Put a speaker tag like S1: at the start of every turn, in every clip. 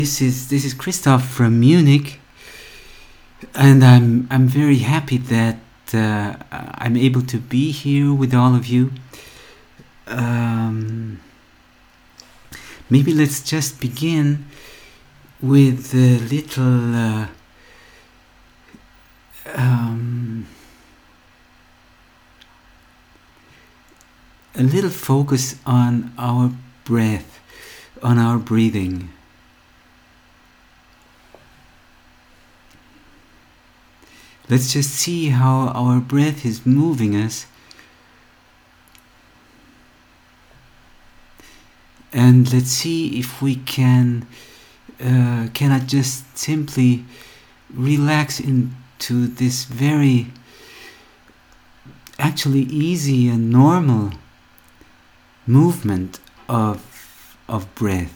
S1: This is Christoph from Munich, and I'm very happy that I'm able to be here with all of you. Um, Maybe let's just begin with a little focus on our breath, on our breathing. Let's just see how our breath is moving us. And let's see if we cannot just simply relax into this very actually easy and normal movement of breath.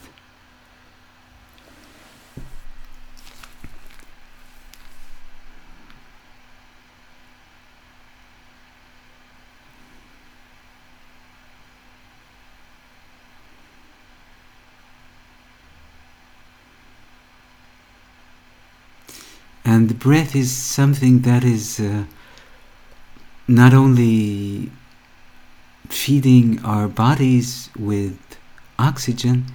S1: And the breath is something that is not only feeding our bodies with oxygen,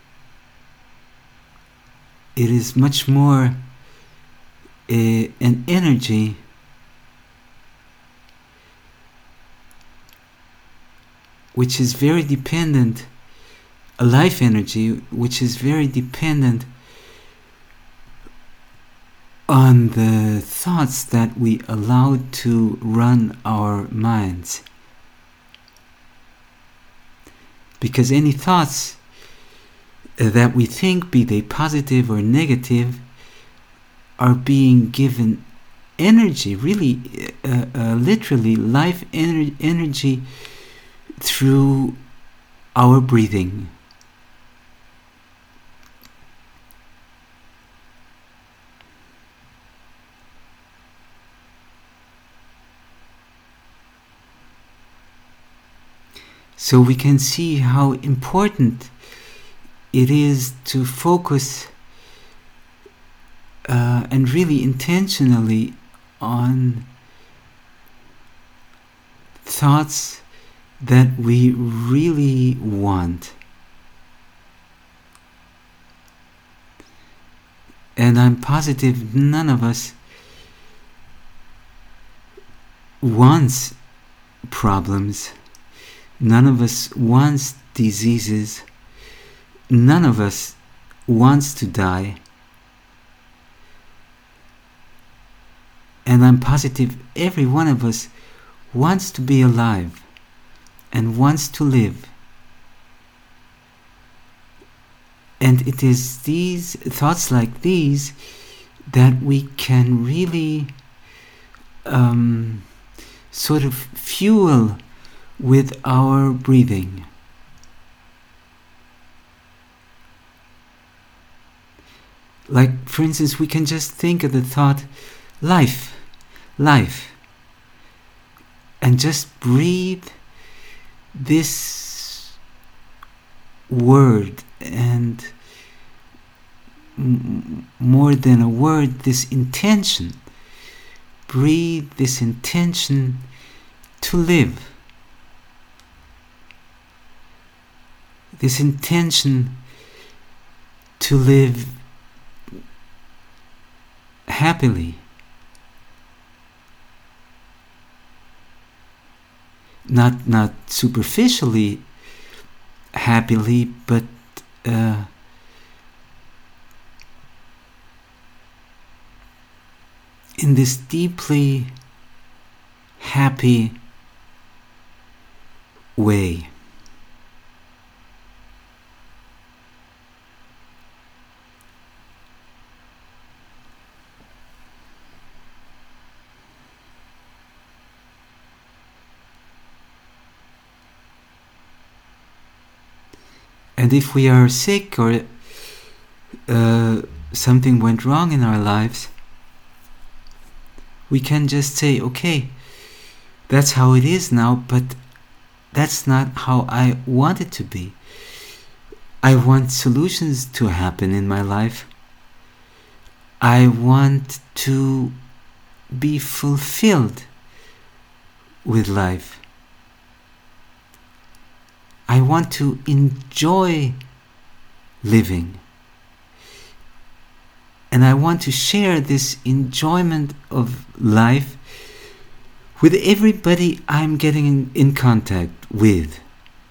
S1: it is much more an energy which is very dependent, a life energy which is very dependent on the thoughts that we allow to run our minds. Because any thoughts that we think, be they positive or negative, are being given energy, really literally life energy through our breathing. So we can see how important it is to focus and really intentionally on thoughts that we really want. And I'm positive none of us wants problems. None of us wants diseases. None of us wants to die. And I'm positive every one of us wants to be alive and wants to live. And it is these thoughts like these that we can really sort of fuel with our breathing. Like, for instance, we can just think of the thought, life, and just breathe this word, and more than a word, this intention. Breathe this intention to live. This intention to live happily. Not superficially happily, but in this deeply happy way. And if we are sick or something went wrong in our lives, we can just say, okay, that's how it is now, but that's not how I want it to be. I want solutions to happen in my life. I want to be fulfilled with life. I want to enjoy living. And I want to share this enjoyment of life with everybody I'm getting in contact with.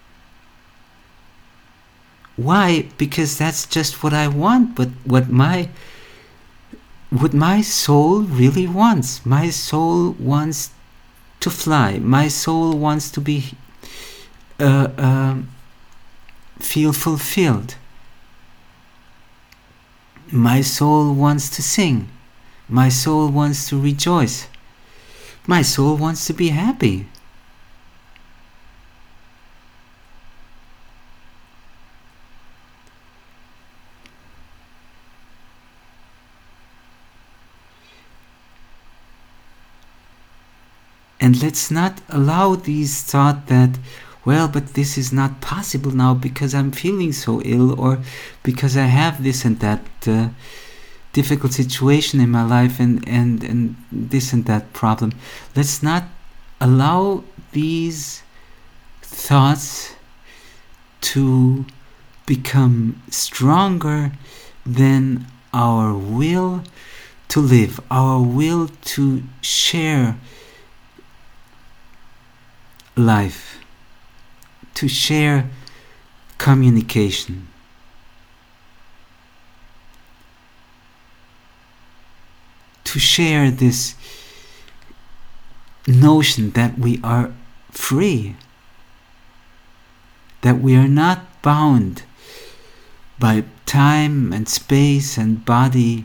S1: Why? Because that's just what I want, but what my soul really wants. My soul wants to fly. My soul wants to be feel fulfilled. My soul wants to sing. My soul wants to rejoice. My soul wants to be happy. And let's not allow these thoughts that, well, but this is not possible now because I'm feeling so ill, or because I have this and that difficult situation in my life, and this and that problem. Let's not allow these thoughts to become stronger than our will to live, our will to share life, to share communication. To share this notion that we are free, that we are not bound by time and space and body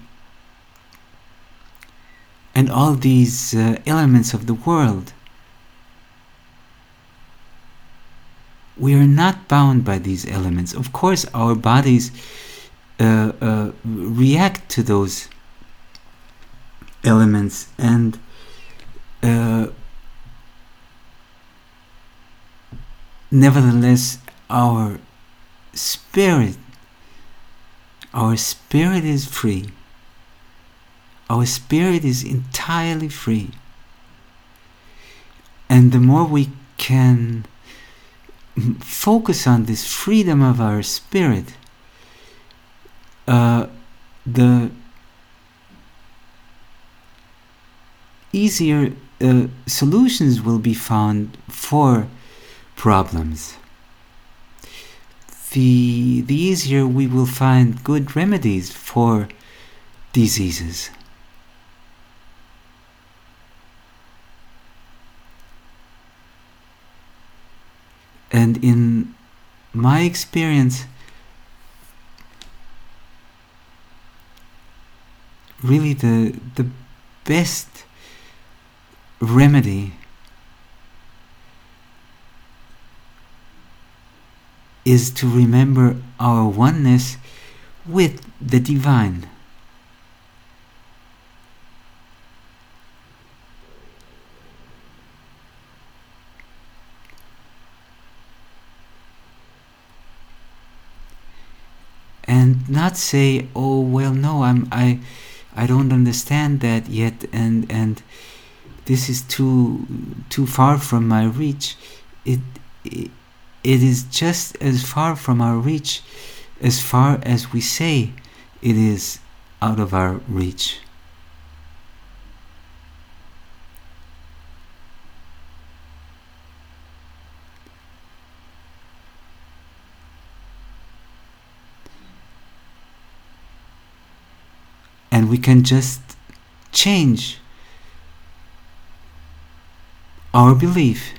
S1: and all these elements of the world. We are not bound by these elements. Of course, our bodies react to those elements, and nevertheless, our spirit is free. Our spirit is entirely free. And the more we can focus on this freedom of our spirit, the easier solutions will be found for problems. The easier we will find good remedies for diseases. And in my experience, really the best remedy is to remember our oneness with the divine. And not say, oh well, no, I don't understand that yet, and this is too far from my reach. It is just as far from our reach as far as we say it is out of our reach. And we can just change our belief.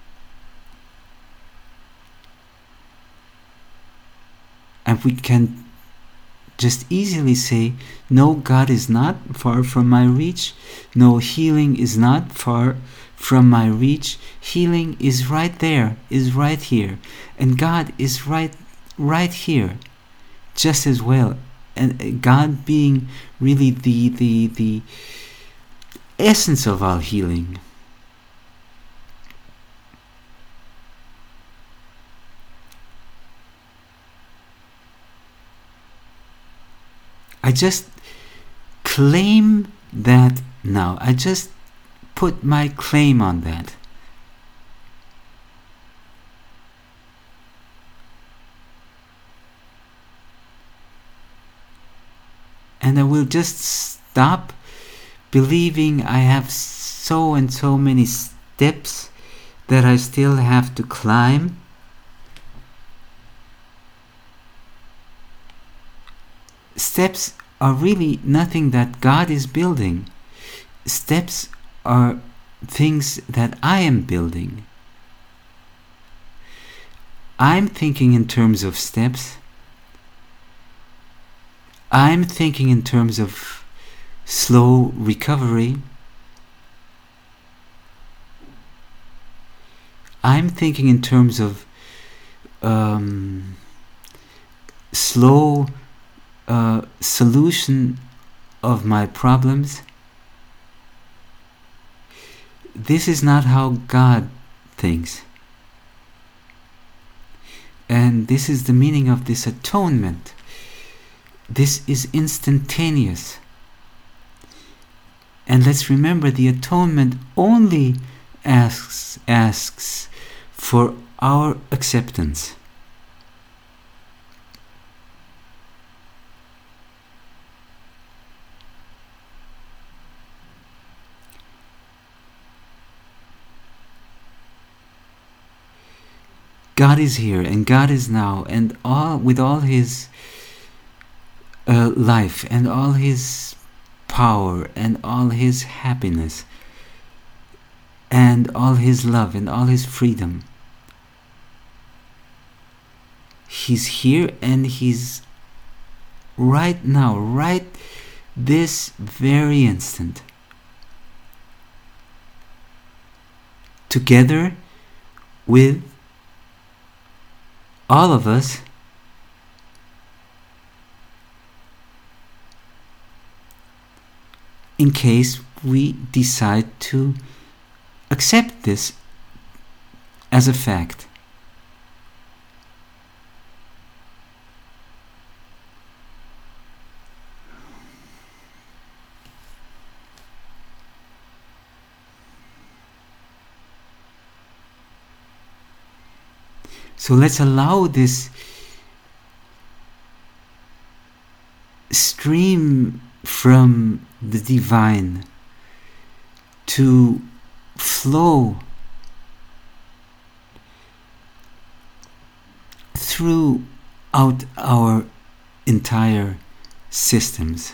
S1: And we can just easily say, no, God is not far from my reach. No, healing is not far from my reach. Healing is right there, is right here. And God is right here, just as well. And God being really the essence of all healing. I just claim that now. I just put my claim on that. And I will just stop believing I have so and so many steps that I still have to climb. Steps are really nothing that God is building. Steps are things that I am building. I'm thinking in terms of steps. I'm thinking in terms of slow recovery. I'm thinking in terms of slow solution of my problems. This is not how God thinks. And this is the meaning of this atonement. This is instantaneous. And let's remember, the atonement only asks for our acceptance. God is here, and God is now, and with all His life, and all His power, and all His happiness, and all His love, and all His freedom. He's here, and He's right now, right this very instant, together with all of us, in case we decide to accept this as a fact. So let's allow this stream from the divine to flow throughout our entire systems.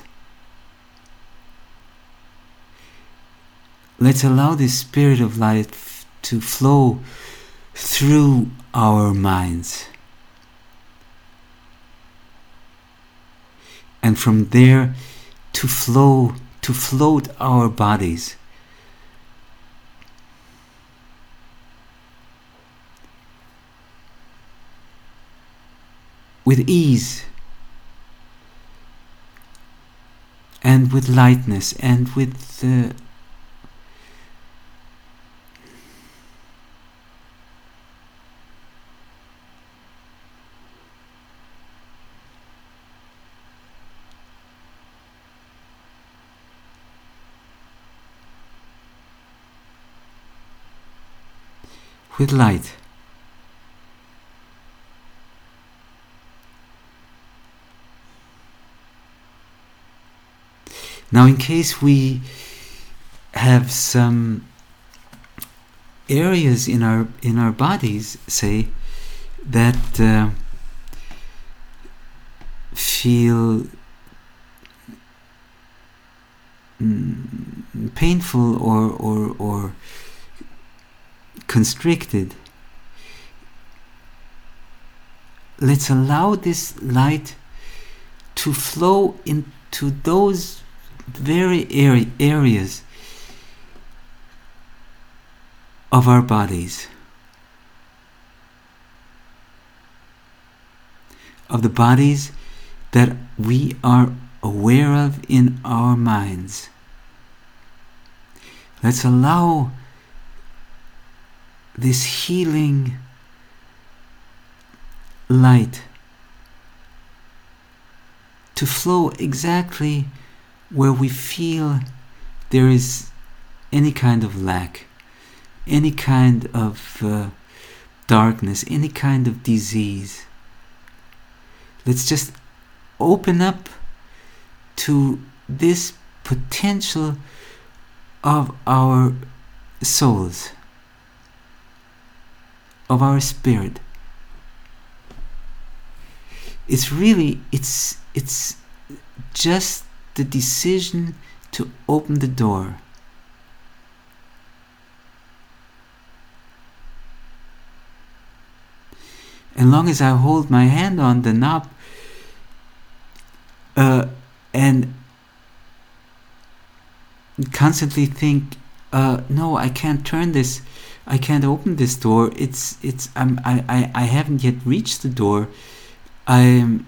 S1: Let's allow this spirit of life to flow through our minds, and from there to float our bodies. With ease and with lightness and with with light. Now, in case we have some areas in our bodies, say, that feel painful or constricted, let's allow this light to flow into those very areas of our bodies, of the bodies that we are aware of in our minds. Let's allow this healing light to flow exactly where we feel there is any kind of lack, any kind of darkness, any kind of disease. Let's just open up to this potential of our souls, of our spirit. It's just the decision to open the door. As long as I hold my hand on the knob and constantly think, no, I can't turn this, I can't open this door. I haven't yet reached the door. And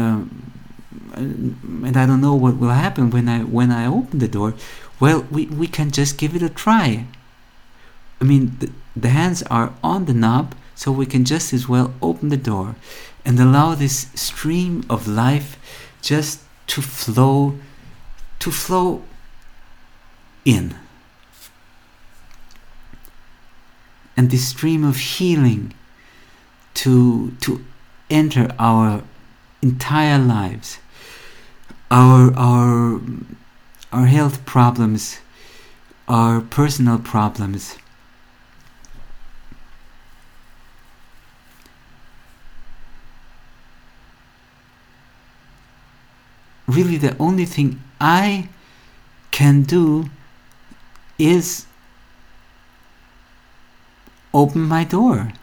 S1: I don't know what will happen when I open the door. Well, we can just give it a try. I mean, the hands are on the knob, so we can just as well open the door and allow this stream of life just to flow in. And this stream of healing to enter our entire lives, our health problems, our personal problems. Really, the only thing I can do is open my door.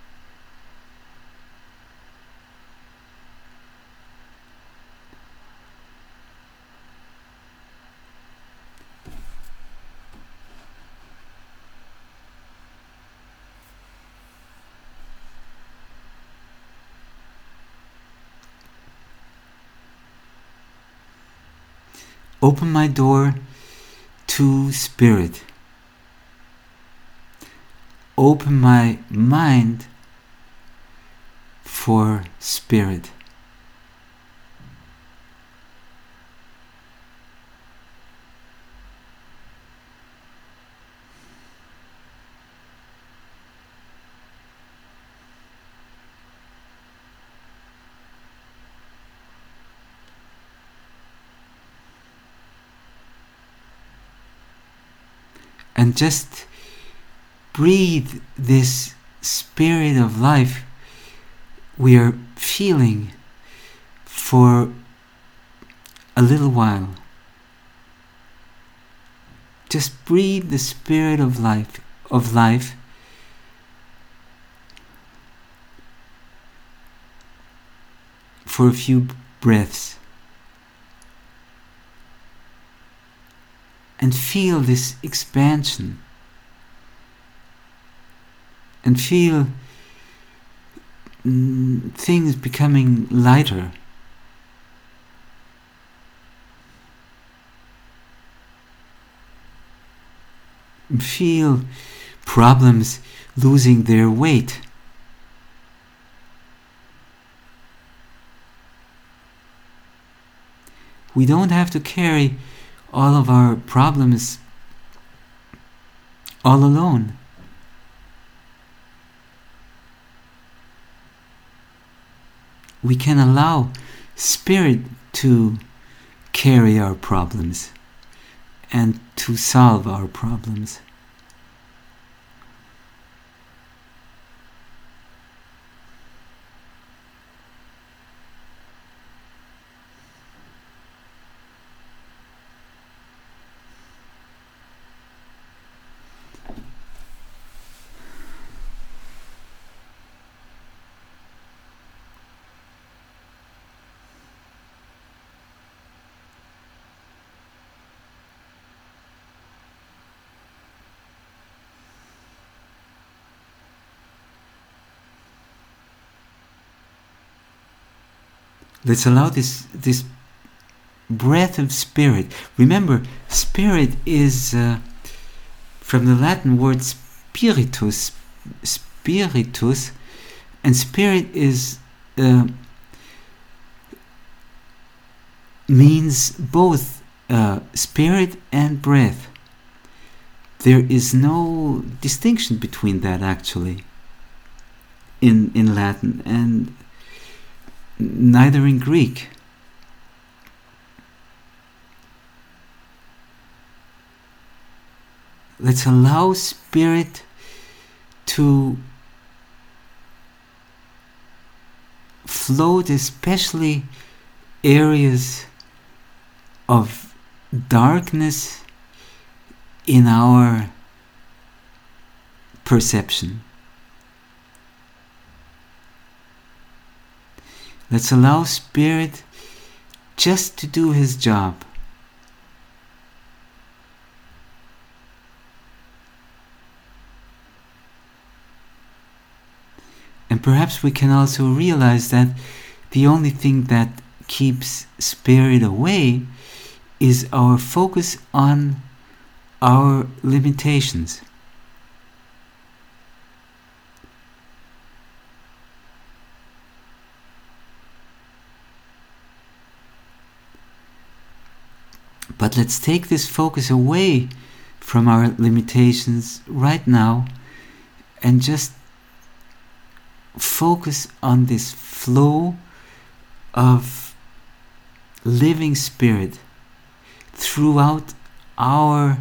S1: Open my door to spirit. Open my mind for spirit. And just breathe this spirit of life we are feeling for a little while. Just breathe the spirit of life for a few breaths. And feel this expansion. And feel things becoming lighter. And feel problems losing their weight. We don't have to carry all of our problems all alone. We can allow spirit to carry our problems and to solve our problems. Let's allow this breath of spirit. Remember, spirit is from the Latin word spiritus, and spirit is means both spirit and breath. There is no distinction between that actually in Latin, and neither in Greek. Let's allow spirit to float, especially areas of darkness in our perception. Let's allow spirit just to do his job. And perhaps we can also realize that the only thing that keeps spirit away is our focus on our limitations. But let's take this focus away from our limitations right now and just focus on this flow of living spirit throughout our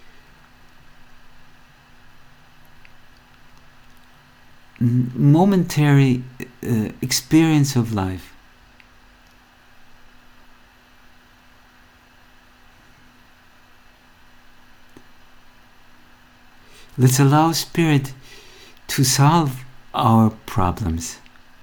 S1: momentary experience of life. Let's allow spirit to solve our problems.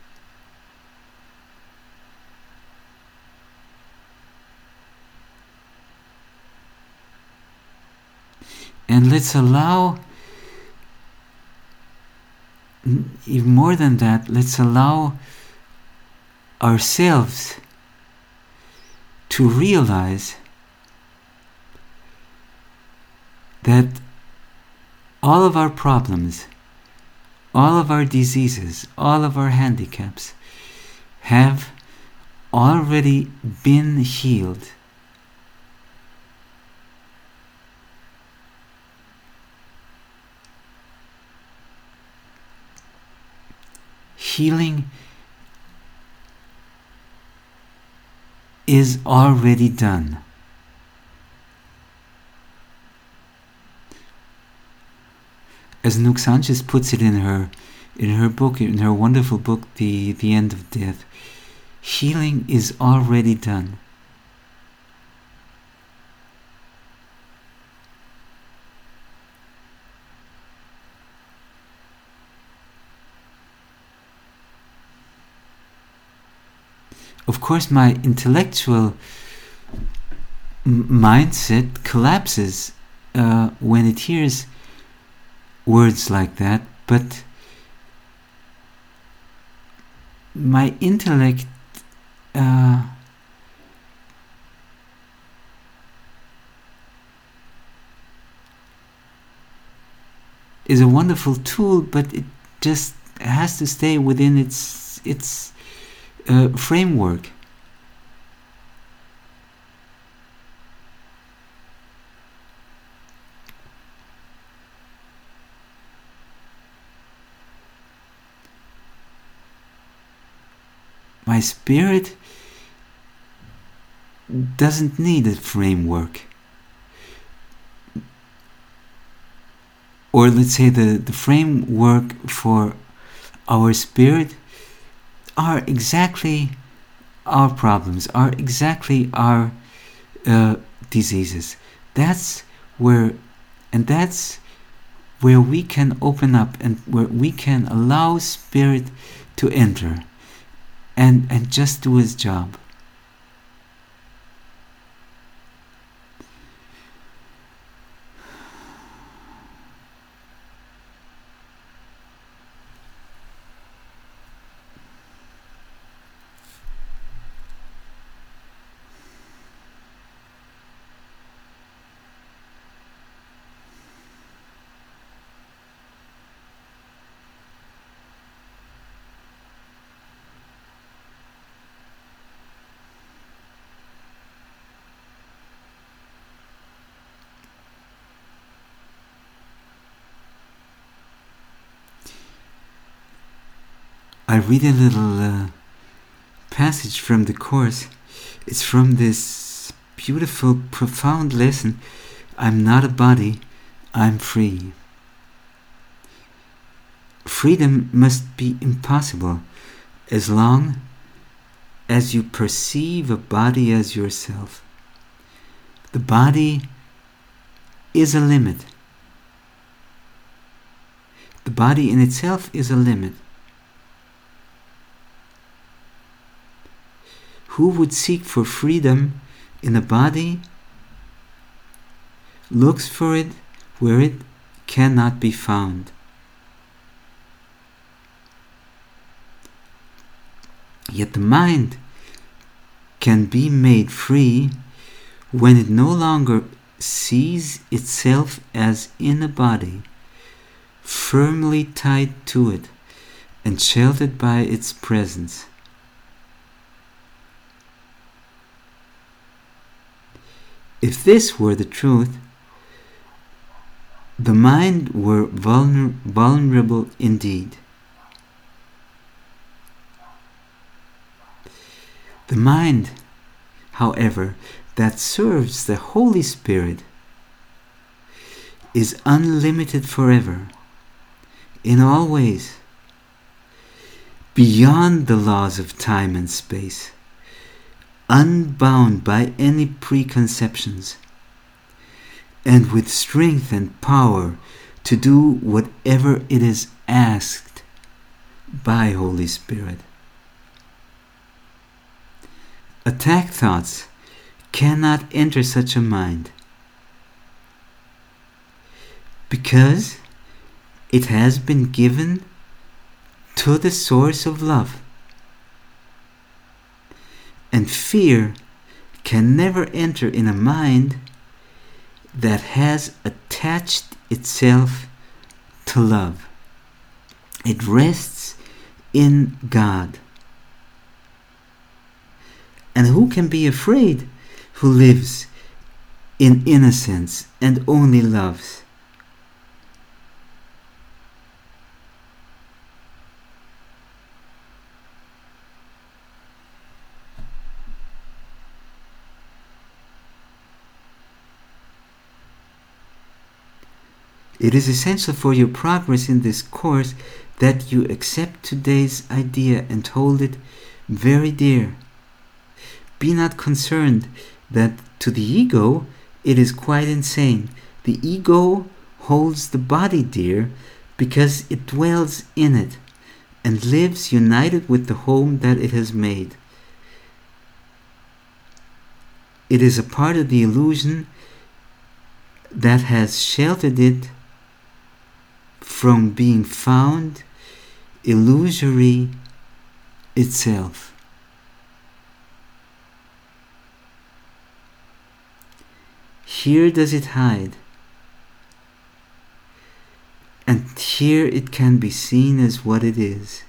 S1: And let's allow, even more than that, let's allow ourselves to realize that all of our problems, all of our diseases, all of our handicaps have already been healed. Healing is already done. As Nouk Sanchez puts it in her book, in her wonderful book, The End of Death, healing is already done. Of course, my intellectual mindset collapses when it hears words like that, but my intellect is a wonderful tool, but it just has to stay within its framework. My spirit doesn't need a framework. Or let's say the framework for our spirit are exactly our problems, are exactly our diseases. That's where we can open up and where we can allow spirit to enter and just do his job. I read a little passage from the Course. It's from this beautiful, profound lesson. I'm not a body, I'm free. Freedom must be impossible as long as you perceive a body as yourself. The body is a limit. The body in itself is a limit. Who would seek for freedom in a body looks for it where it cannot be found. Yet the mind can be made free when it no longer sees itself as in a body, firmly tied to it and sheltered by its presence. If this were the truth, the mind were vulnerable indeed. The mind, however, that serves the Holy Spirit is unlimited forever, in all ways, beyond the laws of time and space, unbound by any preconceptions, and with strength and power to do whatever it is asked by Holy Spirit. Attack thoughts cannot enter such a mind because it has been given to the source of love. And fear can never enter in a mind that has attached itself to love. It rests in God. And who can be afraid who lives in innocence and only loves? It is essential for your progress in this course that you accept today's idea and hold it very dear. Be not concerned that to the ego it is quite insane. The ego holds the body dear because it dwells in it and lives united with the home that it has made. It is a part of the illusion that has sheltered it from being found illusory itself. Here does it hide, and here it can be seen as what it is.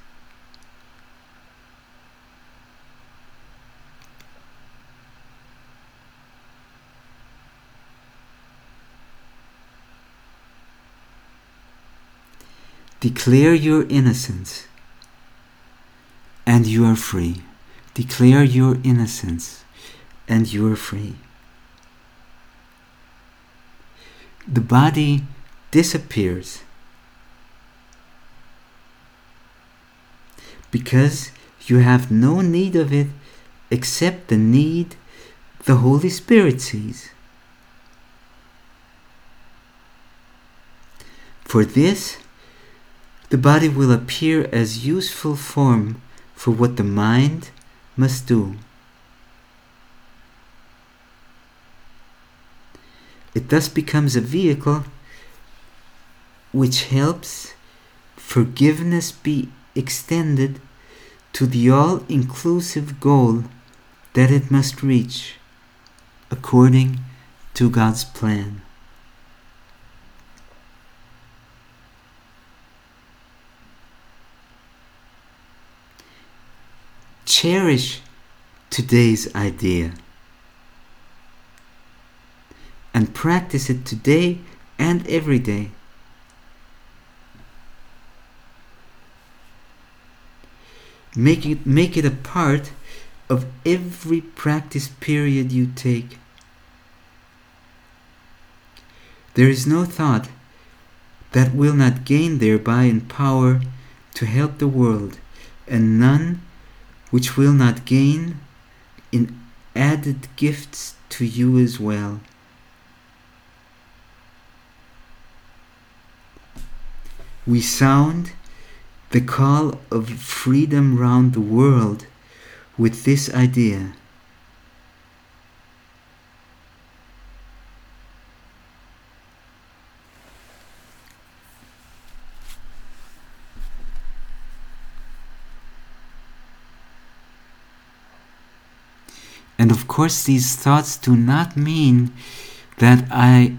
S1: Declare your innocence, and you are free. Declare your innocence, and you are free. The body disappears because you have no need of it except the need the Holy Spirit sees. For this, the body will appear as useful form for what the mind must do. It thus becomes a vehicle which helps forgiveness be extended to the all-inclusive goal that it must reach according to God's plan. Cherish today's idea and practice it today and every day. Make it a part of every practice period you take. There is no thought that will not gain thereby in power to help the world, and none which will not gain in added gifts to you as well. We sound the call of freedom round the world with this idea. And of course, these thoughts do not mean that I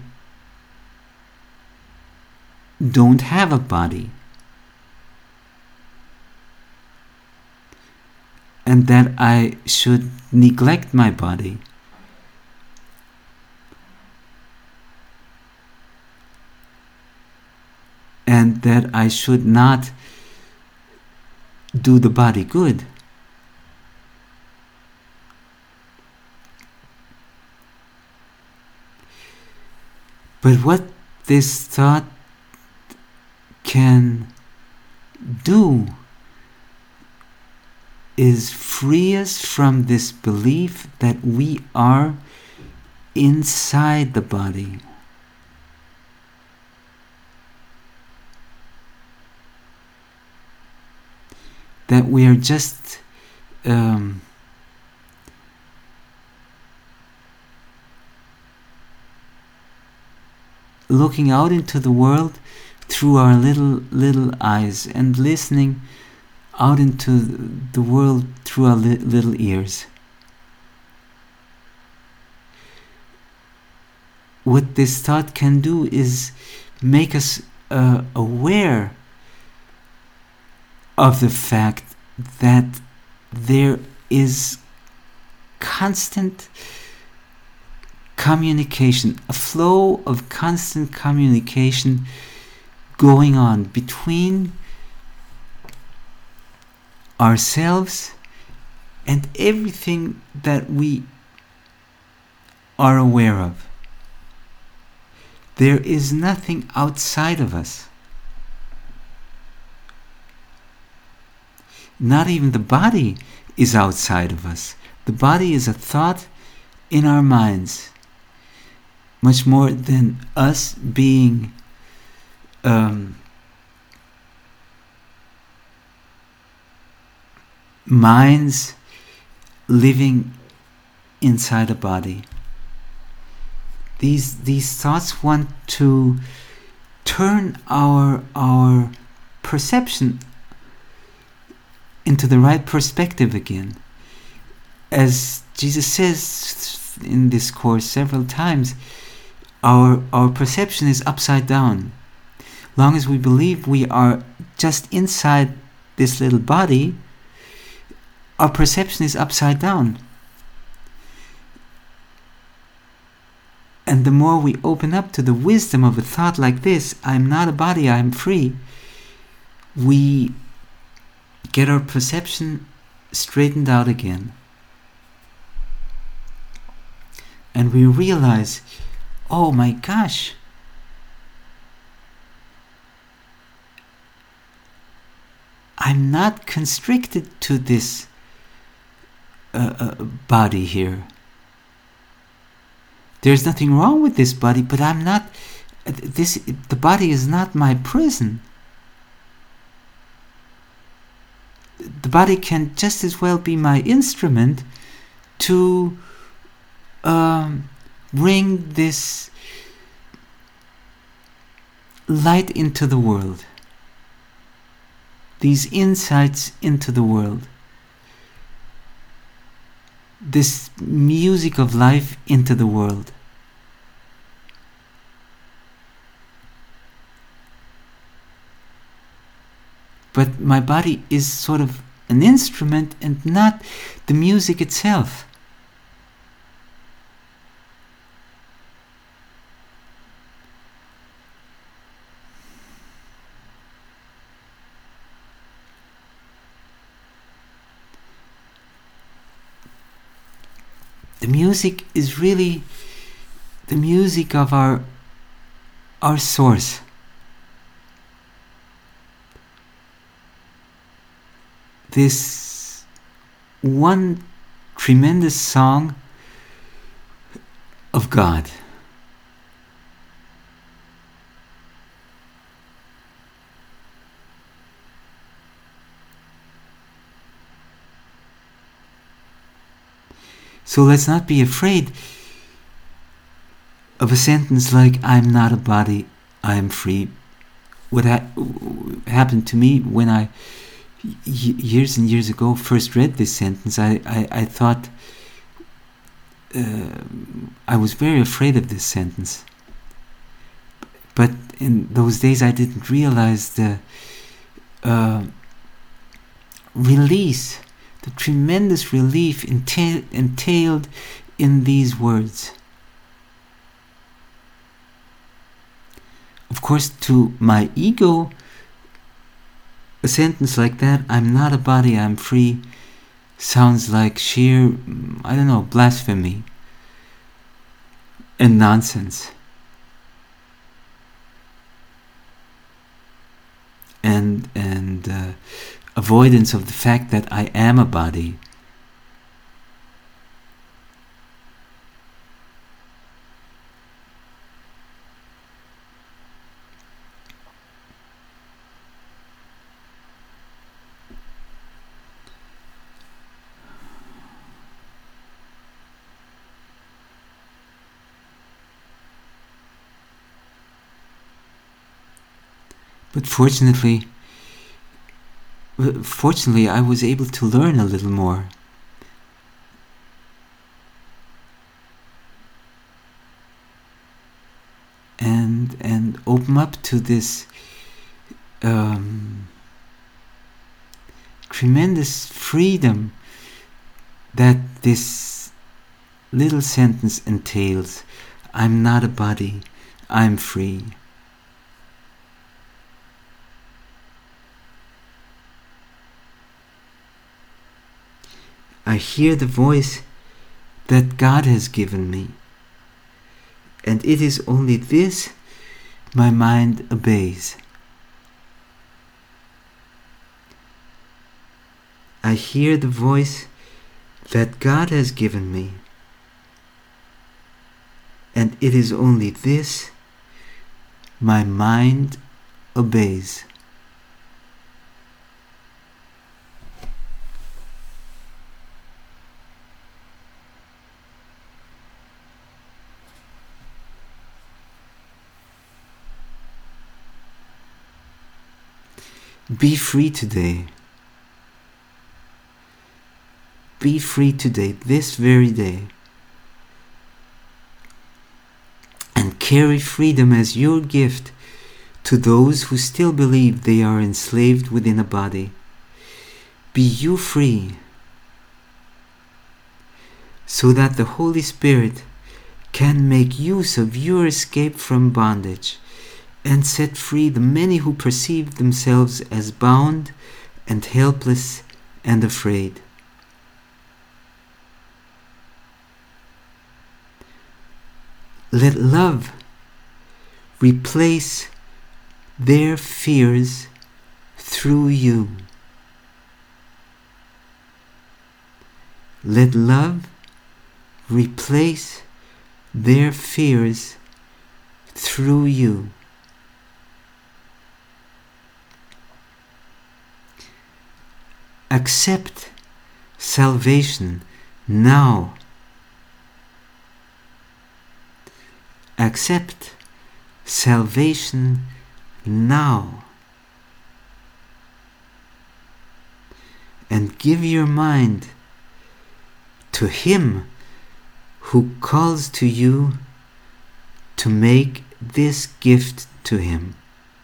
S1: don't have a body, and that I should neglect my body. And that I should not do the body good. But what this thought can do is free us from this belief that we are inside the body. That we are just looking out into the world through our little eyes and listening out into the world through our little ears. What this thought can do is make us aware of the fact that there is constant communication, a flow of constant communication going on between ourselves and everything that we are aware of. There is nothing outside of us. Not even the body is outside of us. The body is a thought in our minds, much more than us being minds living inside a body. These thoughts want to turn our perception into the right perspective again. As Jesus says in this course several times, our perception is upside down. Long as we believe we are just inside this little body, our perception is upside down. And the more we open up to the wisdom of a thought like this, I'm not a body, I'm free, we get our perception straightened out again. And we realize, oh my gosh, I'm not constricted to this body here. There's nothing wrong with this body, but I'm not. The body is not my prison. The body can just as well be my instrument to bring this light into the world, these insights into the world, this music of life into the world. But my body is sort of an instrument and not the music itself. the music is really the music of our source. This one tremendous song of God. So let's not be afraid of a sentence like, I'm not a body, I am free. What happened to me when I, years and years ago, first read this sentence, I thought, I was very afraid of this sentence. But in those days I didn't realize the release, the tremendous relief entailed in these words. Of course, to my ego, a sentence like that, I'm not a body, I'm free, sounds like sheer, I don't know, blasphemy and nonsense. And avoidance of the fact that I am a body. But fortunately, I was able to learn a little more. And open up to this tremendous freedom that this little sentence entails. I'm not a body, I'm free. I hear the voice that God has given me, and it is only this my mind obeys. I hear the voice that God has given me, and it is only this my mind obeys. Be free today. Be free today, this very day. And carry freedom as your gift to those who still believe they are enslaved within a body. Be you free, so that the Holy Spirit can make use of your escape from bondage and set free the many who perceive themselves as bound and helpless and afraid. Let love replace their fears through you. Let love replace their fears through you. Accept salvation now. Accept salvation now. And give your mind to Him who calls to you to make this gift to Him.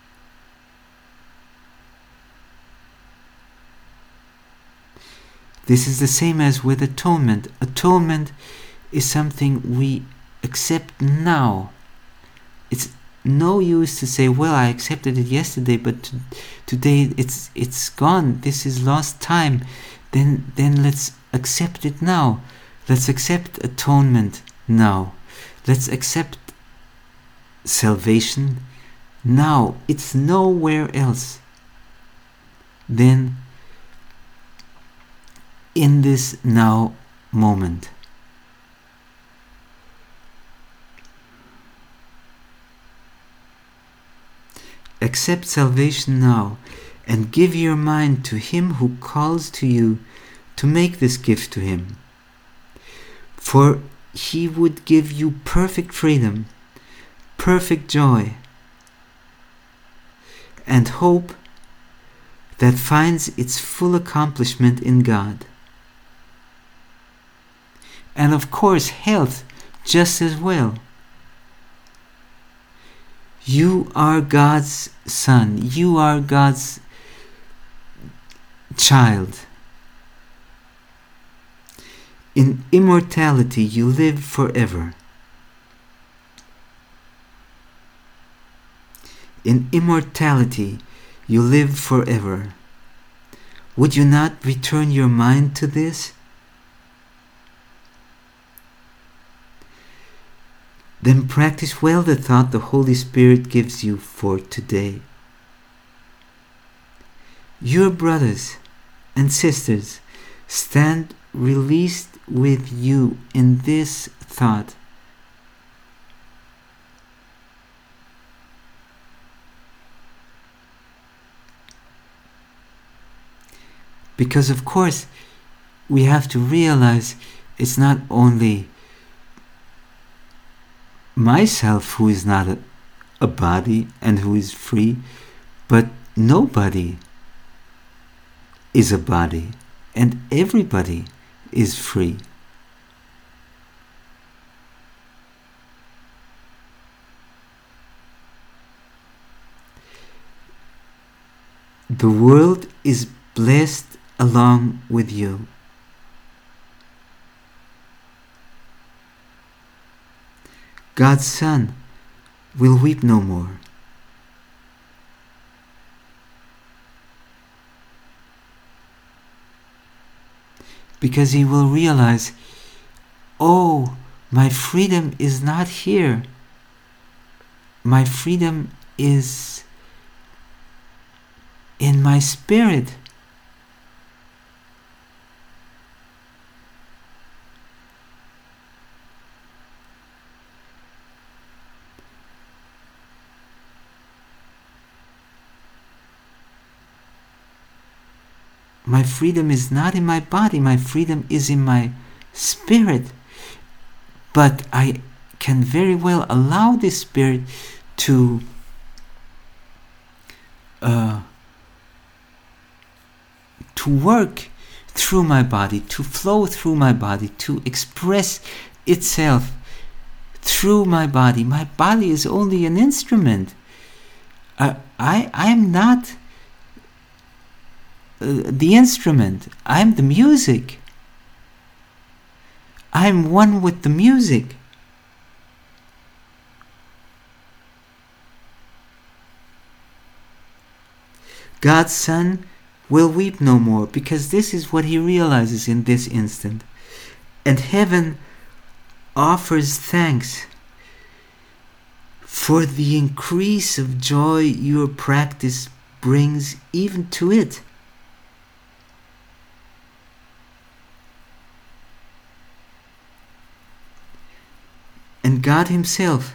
S1: This is the same as with atonement. Atonement is something we accept now. It's no use to say, well, I accepted it yesterday, but today it's gone. This is lost time. Then let's accept it now. Let's accept atonement now. Let's accept salvation now. It's nowhere else than in this now moment. Accept salvation now and give your mind to Him who calls to you to make this gift to Him. For He would give you perfect freedom, perfect joy, and hope that finds its full accomplishment in God. And of course, health just as well. You are God's son. You are God's child. In immortality, you live forever. In immortality, you live forever. Would you not return your mind to this? Then practice well the thought the Holy Spirit gives you for today. Your brothers and sisters stand released with you in this thought. Because of course, we have to realize it's not only myself who is not a body and who is free, but nobody is a body and everybody is free. The world is blessed along with you. God's Son will weep no more. Because he will realize, oh, my freedom is not here. My freedom is in my spirit. My freedom is not in my body, my freedom is in my spirit. But I can very well allow this spirit to work through my body, to flow through my body, to express itself through my body. My body is only an instrument. I am not the instrument. I'm the music. I'm one with the music. God's Son will weep no more, because this is what he realizes in this instant. And heaven offers thanks for the increase of joy your practice brings even to it. And God himself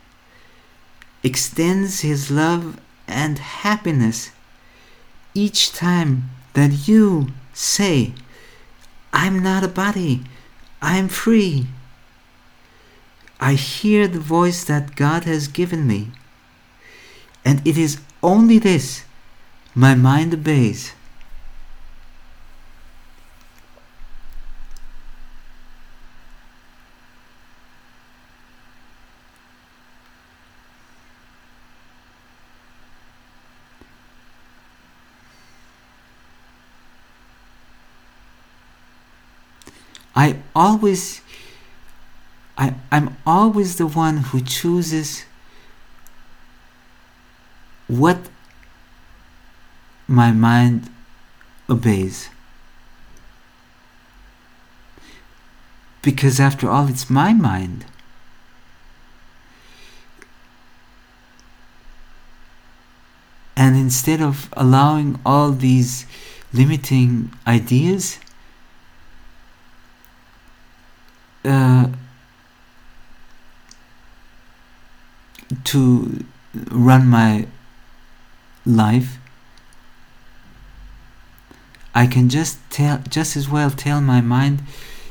S1: extends his love and happiness each time that you say, I'm not a body, I'm free. I hear the voice that God has given me, and it is only this my mind obeys. I'm always the one who chooses what my mind obeys. because after all, it's my mind. And instead of allowing all these limiting ideas to run my life, I can just as well tell my mind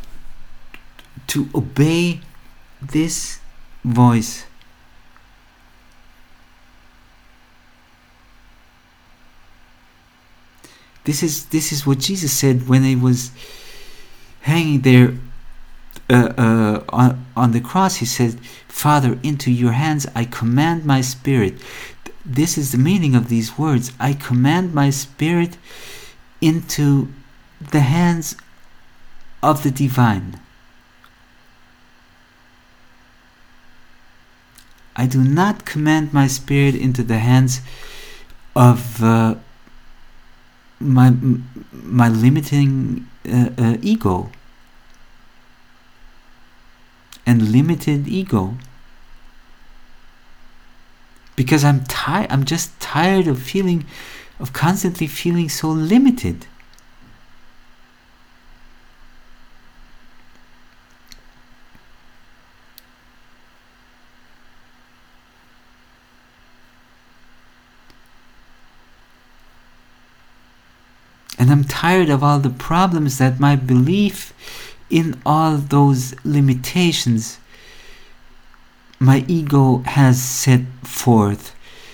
S1: to obey this voice. This is what Jesus said when he was hanging there on the cross. He said, "Father, into your hands I command my spirit." This is the meaning of these words. I command my spirit into the hands of the divine. I do not command my spirit into the hands of my limiting ego and limited ego, because I'm just tired of constantly feeling so limited. And I'm tired of all the problems that my belief in all those limitations my ego has set forth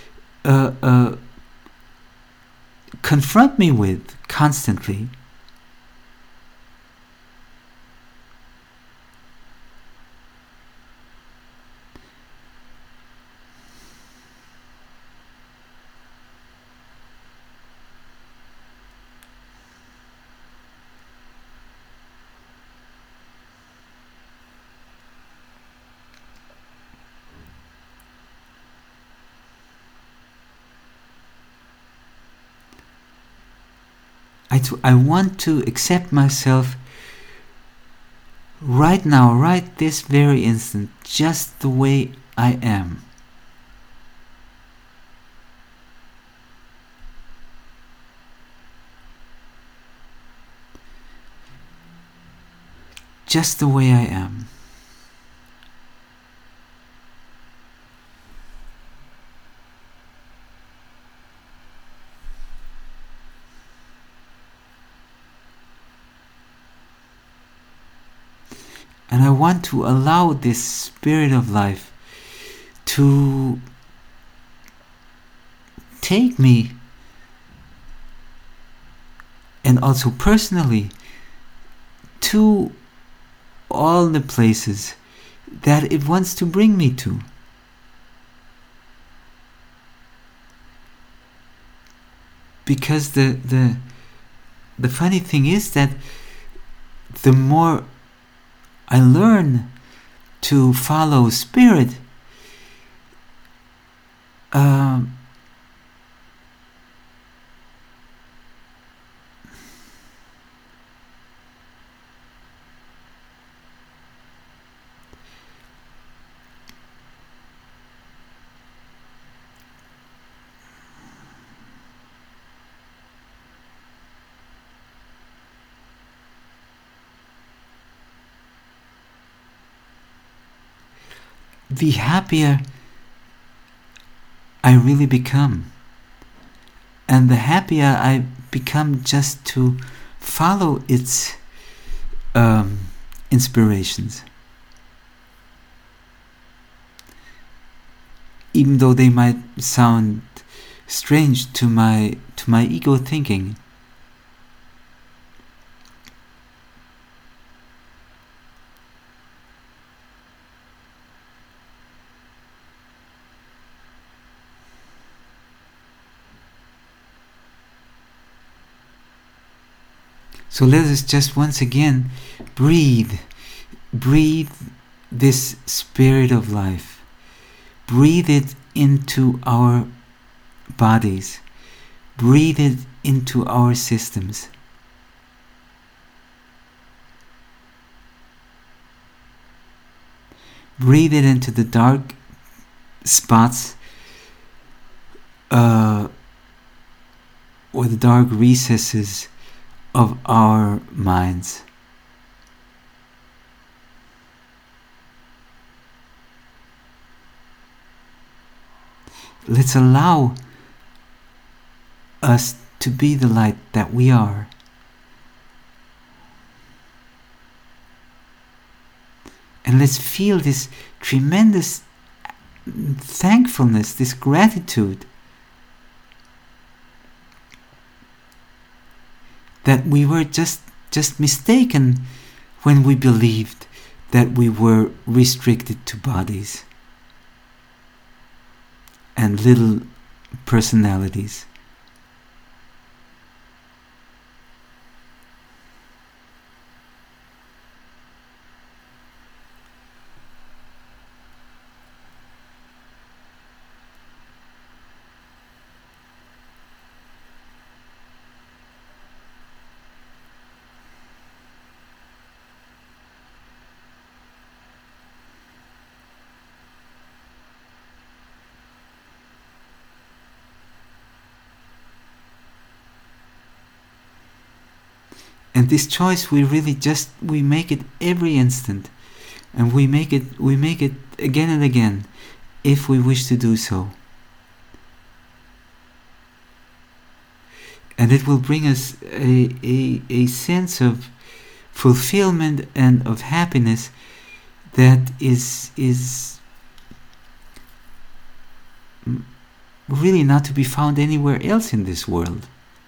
S1: confront me with constantly. I want to accept myself right now, right this very instant, just the way I am. Just the way I am. And I want to allow this spirit of life to take me, and also personally, to all the places that it wants to bring me to. Because the funny thing is that the more I learn to follow spirit, the happier I really become. And the happier I become just to follow its inspirations. Even though they might sound strange to my ego thinking. So let us just once again breathe this spirit of life. Breathe it into our bodies. Breathe it into our systems. breathe it into the dark spots or the dark recesses of our minds. Let's allow us to be the light that we are. And let's feel this tremendous thankfulness, this gratitude that we were just mistaken when we believed that we were restricted to bodies and little personalities. And this choice, we make it every instant, and we make it again and again, if we wish to do so. And it will bring us a sense of fulfillment and of happiness that is really not to be found anywhere else in this world.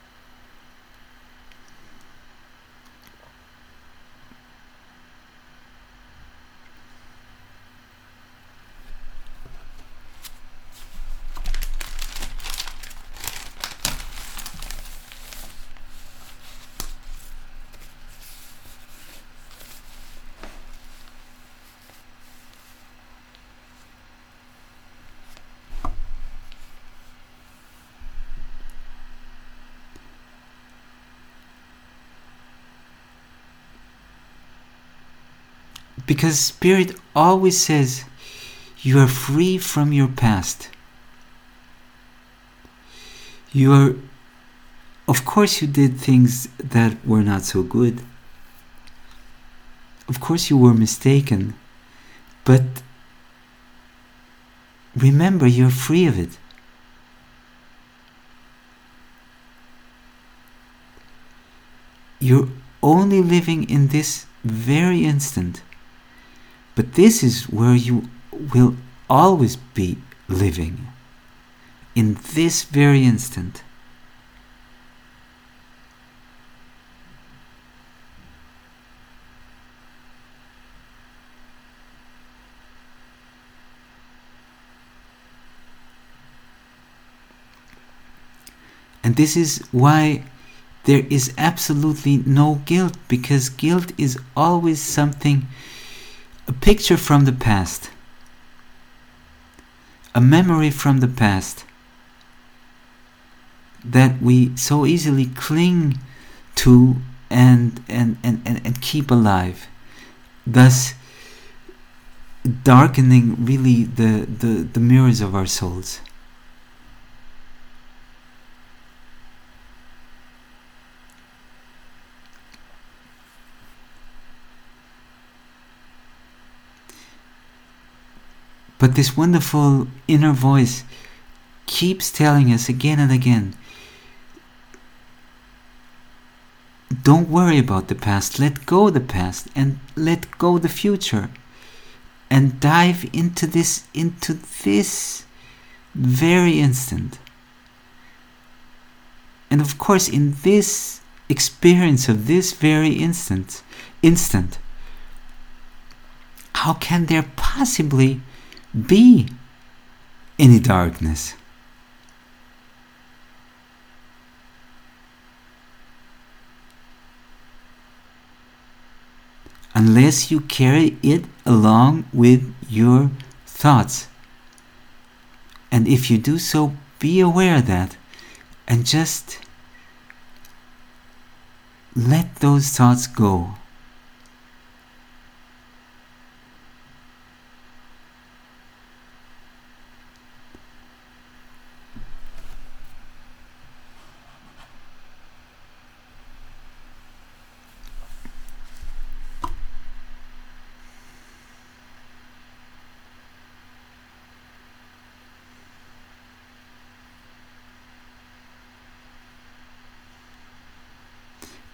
S1: Because Spirit always says, you are free from your past. Of course you did things that were not so good. Of course you were mistaken. But remember, you're free of it. You're only living in this very instant. But this is where you will always be living, in this very instant. And this is why there is absolutely no guilt, because guilt is always something, a picture from the past, a memory from the past that we so easily cling to and keep alive, thus darkening really the mirrors of our souls. But this wonderful inner voice keeps telling us again and again, don't worry about the past, let go the past and let go the future, and dive into this very instant. And of course, in this experience of this very instant, how can there possibly be any darkness? Unless you carry it along with your thoughts. And if you do so, be aware of that and just let those thoughts go.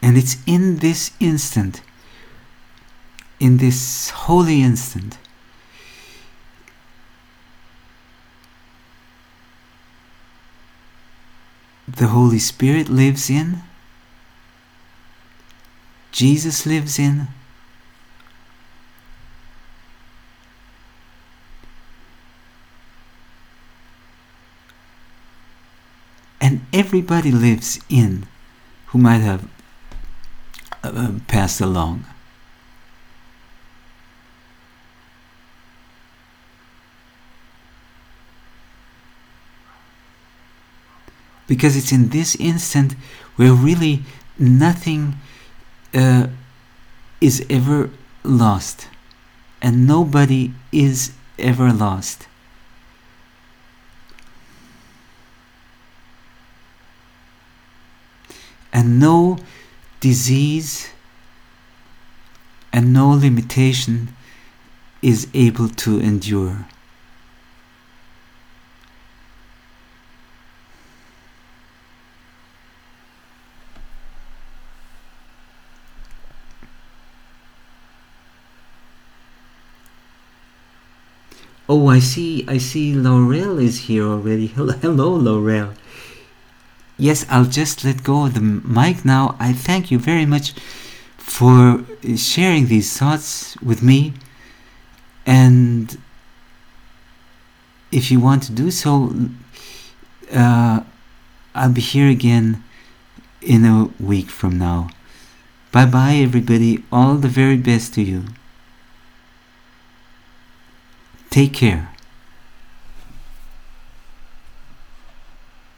S1: And it's in this instant, in this holy instant, the Holy Spirit lives in, Jesus lives in, and everybody lives in who might have passed along. Because it's in this instant where really nothing is ever lost, and nobody is ever lost. And no disease and no limitation is able to endure. Oh, I see Laurel is here already. Hello, Laurel. Yes, I'll just let go of the mic now. I thank you very much for sharing these thoughts with me. And if you want to do so, I'll be here again in a week from now. Bye-bye, everybody. All the very best to you. Take care.